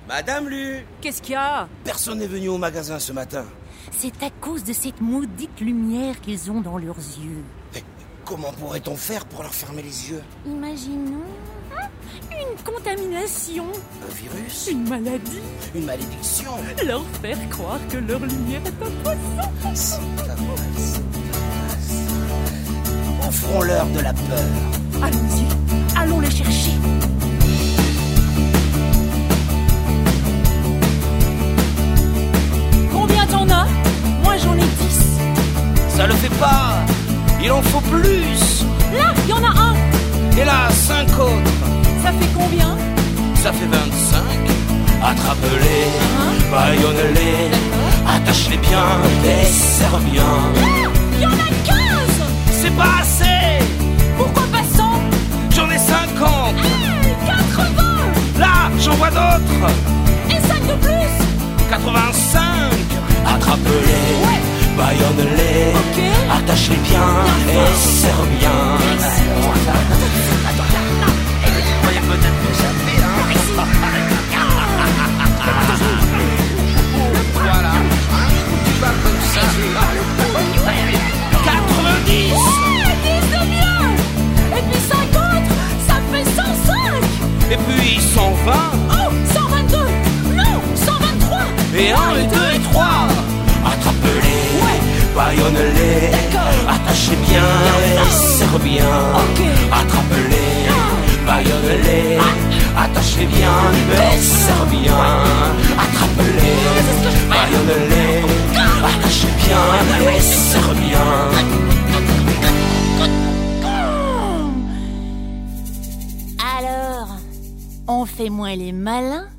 Madame Lu, Qu'est-ce qu'il y a? personne n'est venu au magasin ce matin. C'est à cause de cette maudite lumière qu'ils ont dans leurs yeux. Mais comment pourrait-on faire pour leur fermer les yeux? Imaginons une contamination, Un virus? une maladie, Une malédiction? leur faire croire que leur lumière est un poison. C'est pas vrai, c'est pas vrai. Offrons-leur de la peur. Allons-y, allons les chercher. Combien t'en as? Moi j'en ai 10. Ça le fait pas. Il en faut plus. Là, il y en a un. Et là, 5 autres. Ça fait combien? Ça fait 25. Attrape-les, bâillonne-les, attache-les bien et serre bien. Il y en a 15. C'est pas assez. Pourquoi pas 100? J'en ai 50. 80. Là, j'en vois d'autres. Et 5 de plus. 85. Attrape-les, bâillonne-les, Ok. attache-les bien et serre bien. Voyez peut-être m'échapper, hein. Voilà, tu vas comme ça. 90. Ouais, 10 de mieux. Et puis 50, ça fait 105. Et puis 120. Oh, 122. Non, 123. Et 1 et 2 et 3. Attrape-les, bâillonne-les, attache-les bien et serre bien. Attrape-les, bâillonne-les, attache-les bien et serre bien. Attrape-les, bâillonne-les, attache-les bien et serre bien. Alors, on fait moins les malins?